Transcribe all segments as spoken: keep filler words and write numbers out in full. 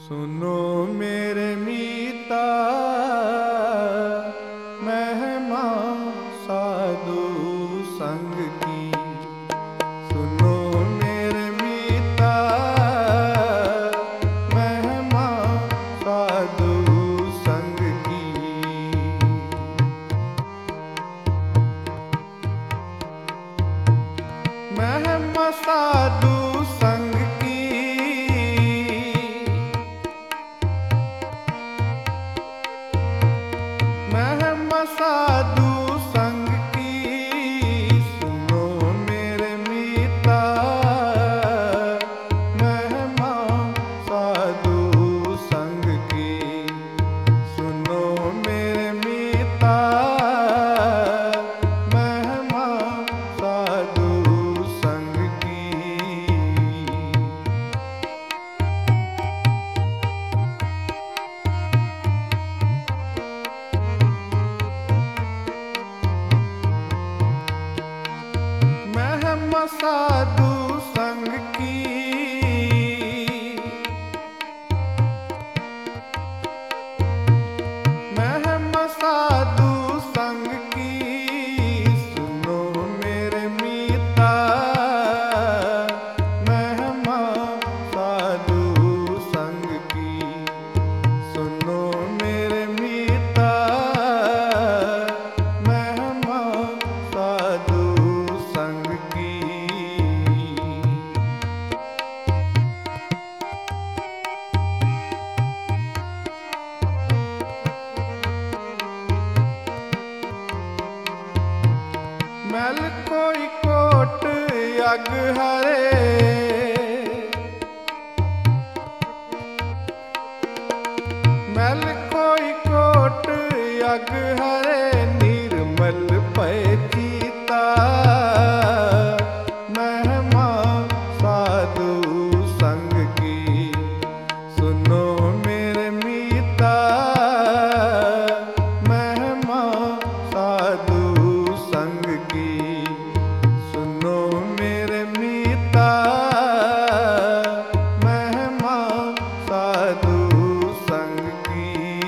सुनो मेरे मीता महिमा साधु संग की। सुनो मेरे मीता महिमा साधु संग की। महिमा साधु संग की। महिमा साधु संग की। सुनो मेरे मीता महिमा साधु संग की। सुनो मेरे मीता महिमा साधु संग की। महिमा साधु संग की। महिमा साधु संग की। सुनो मेरे मीता महिमा साधु संग की। सुनो मेरे मीता महिमा साधु संग की। मैल कोई कोट अग हरे। मैल कोई कोट अग हरे। निर्मल पै जीता महिमा साधु संग की। सुनो मेरे मीता महिमा साधु संग की। सुनो मेरे मीता महिमा साधु संग की।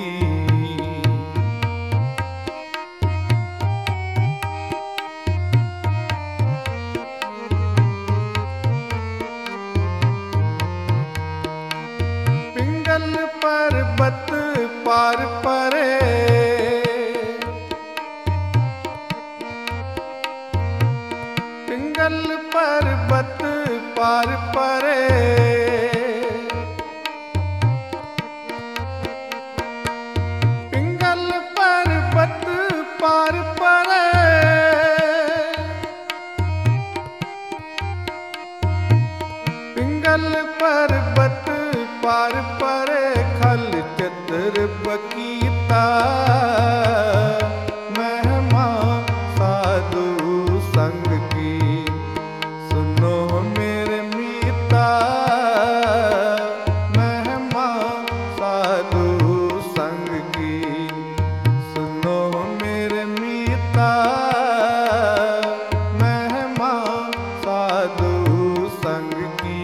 पिंगल पर्वत पार परे। पिंगल पर्वत पार परे। पिंगल पर्वत पार परे। पिंगल पर्वत पार परे। खल चतर बकीता महिमा साधु संग की। सुनो मेरे मीता महिमा साधु संग की। सुनो मेरे मीता महिमा साधु संग की।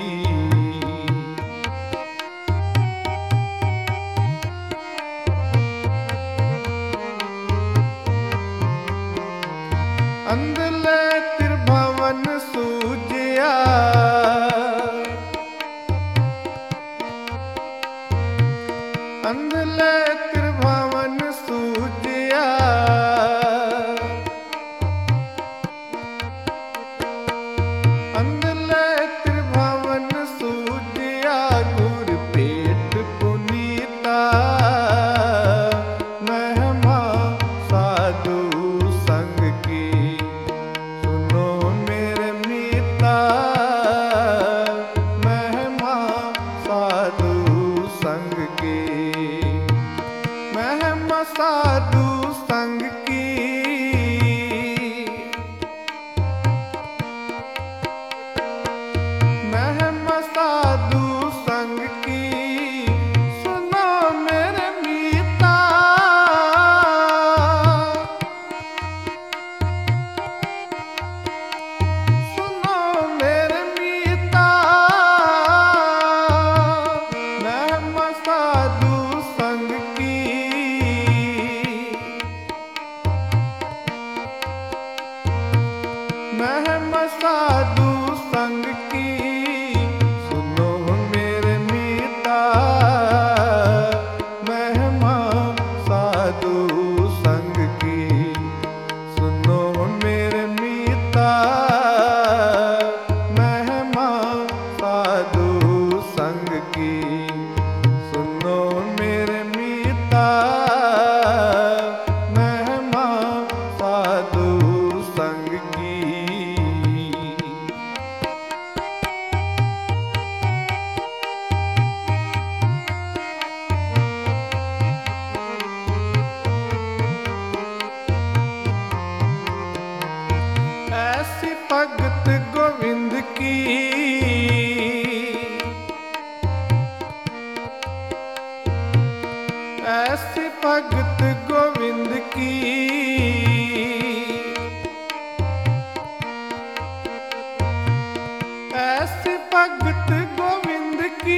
अंधले त्रिभुवन सूझिया। अंधले त्रिभुवन सूझिया। अंधले त्रिभुवन सूझिया। गुर पेट पुनीता महिमा साधु संग की। सुनो मेरे मीता महिमा साधु संग की। की, सुनो मेरे मीता महिमा साधु संग की। ऐसी भगत गोविंद की, ऐसी भगत गोविंद की, ऐसी भगत गोविंद की,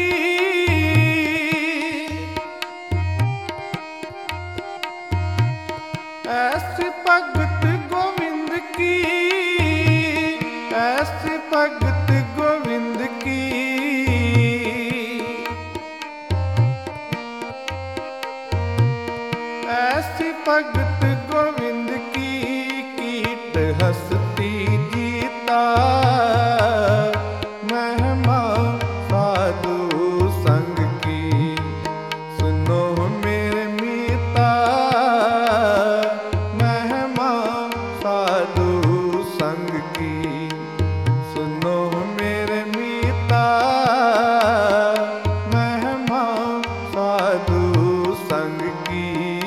ऐसी भगत गोविंद की, ऐसी भगत गोविंद की, ऐसी भगत गोविंद की, कीट हस्ती जीता महिमा साधु संग की, सुनो मेरे मीता महिमा साधु संग की, सुनो मेरे मीता महिमा साधु संग की।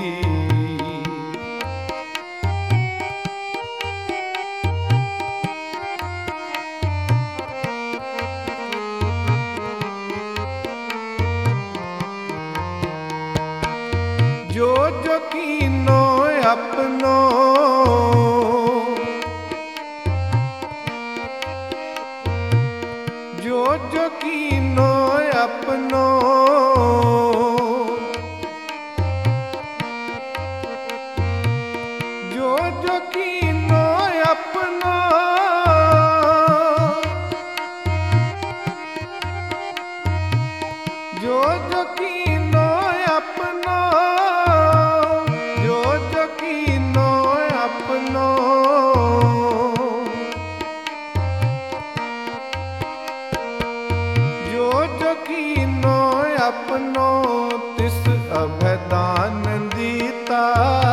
जो जो कीनो अपनो, जो जो कीनो अपनो, जो जो कीनो अपनो, जो जो कीनो अपनो, जो जो कीनो अपनो, जो जो कीनो अपनो, तिस अभयदान दीता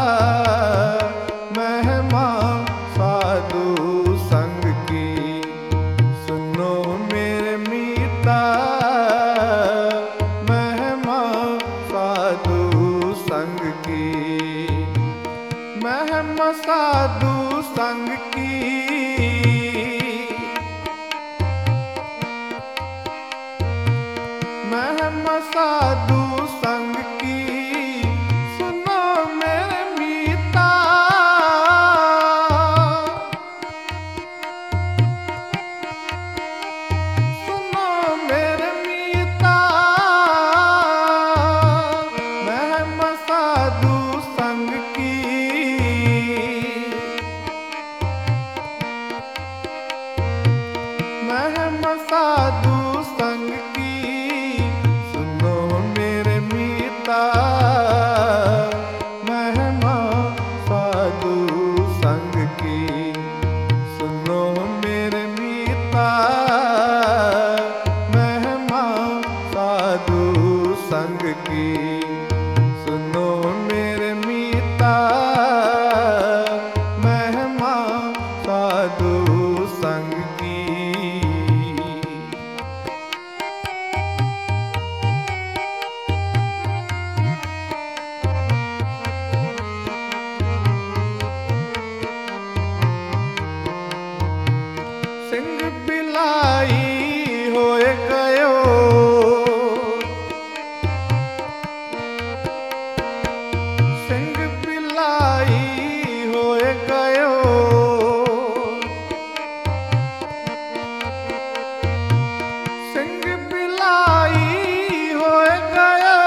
महिमा साधु संग की, सुनो मेरे मीता महिमा साधु संग की, महिमा साधु संग की, महिमा साधु संग की, सुनो मेरे मीता सुनो मेरे मीता महिमा साधु संग की, महिमा साधु संग की, सुनो मेरे मीता महिमा साधु संग की, सुनो मेरे मीता महिमा साधु संग की, सुनो मेरे मीता महिमा साधु संग की। सिंह बिलाई होए गयो, सिंह बिलाई होए गयो, सिंह बिलाई होए गयो,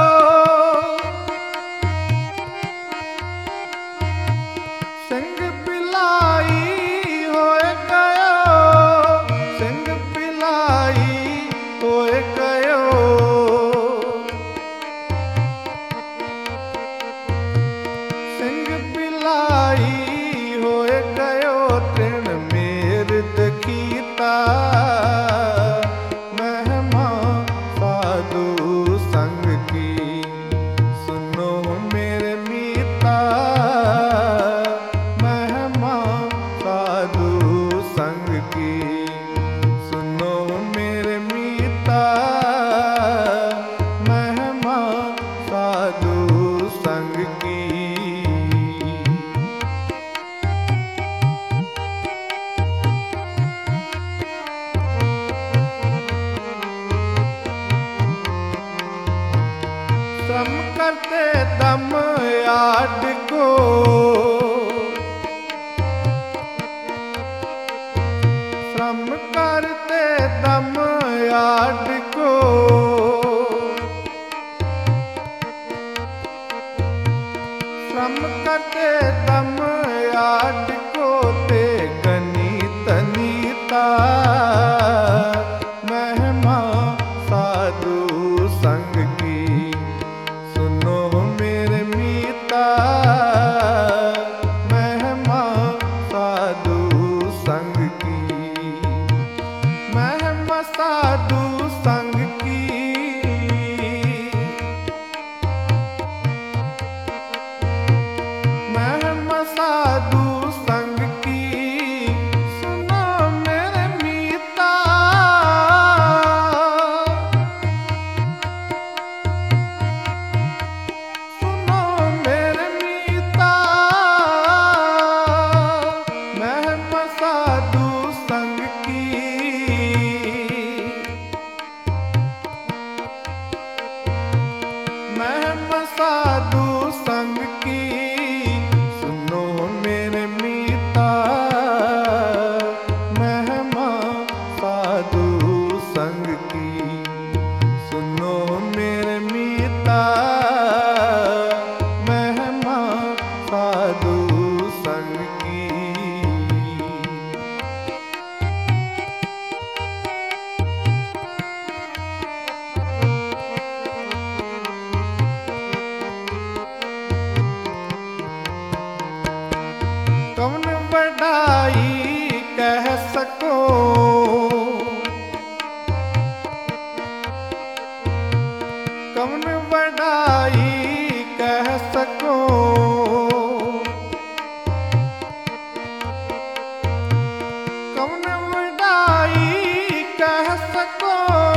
सिंह बिलाई होए गयो, सिंह बिलाई होए गयो, सिंह बिलाई होए गयो, तृण मेर दखीता महिमा करते दम याद को, श्रम करते दम याद को, श्रम करते दम याद को, ते गनीत नीता महिमा साधु संग की। सुनो मेरे मीता महिमा साधु संग की, महिमा साधु संग की, महिमा साधु संग की। सुनो मेरे मीता, सुनो मेरे मीता महिमा साधु संग की, महिमा साधु संग की। सुनो मेरे मीता महिमा साधु संग की, सुनो मेरे मीता महिमा साधु संग की। कौन बढ़ाई कह सको, कौन बढ़ाई कह सको, कौन बढ़ाई कह सको,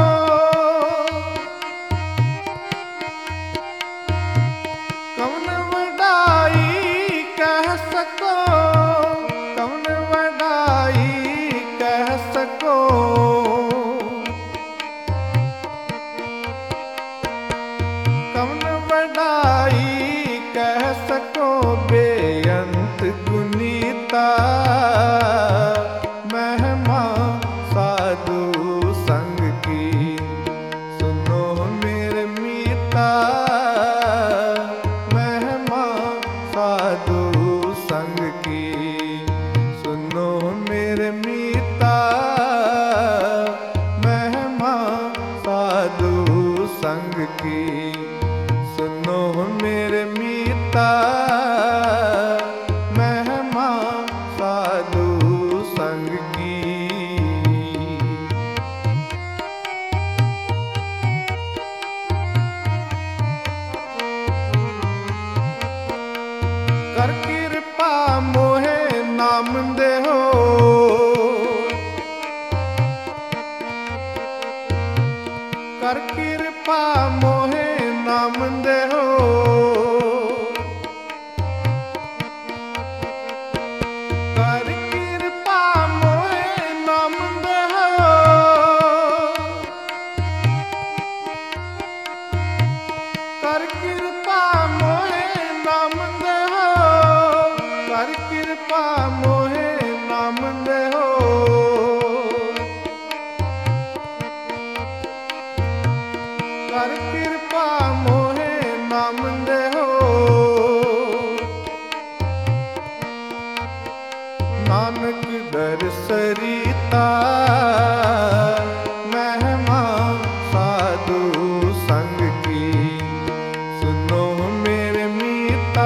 कौन बढ़ाई कह सको, कौन बढ़ाई कह सको, कौन बढ़ाई कह सको। बेअंत गुनीता महिमा साधु संग की। सुनो मेरे मीता महिमा साधु संग की, सुनो मेरे मीता महिमा साधु संग की, सुनो मेरे मीता महिमा साधु संग की। कर कृपा मोहे नाम दे हो, कर कृपा मोहे नाम दे हो, कर कृपा मोहे नाम दे हो, कर कृपा मोहे नाम दे हो, कर कृपा मोहे नाम दे हो, कर कृपा मोहे नाम दे हो। नानक दर सरिता महिमा साधु संग की। सुनो मेरे मीता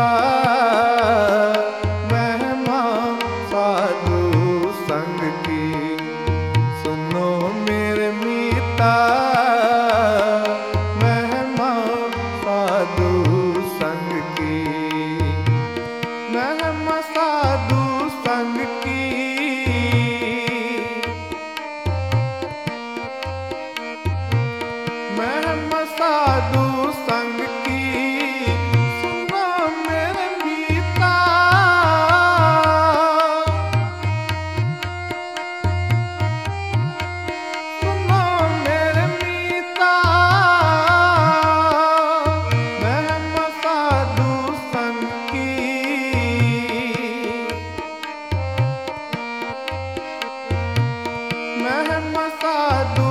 महिमा साधु संग की, सुनो मेरे मीता महिमा साधु संग की, महिमा साधु संग की। महिमा साधु संग की। सुनो मेरे मीता सुनो मेरे मीता महिमा धर्म साधु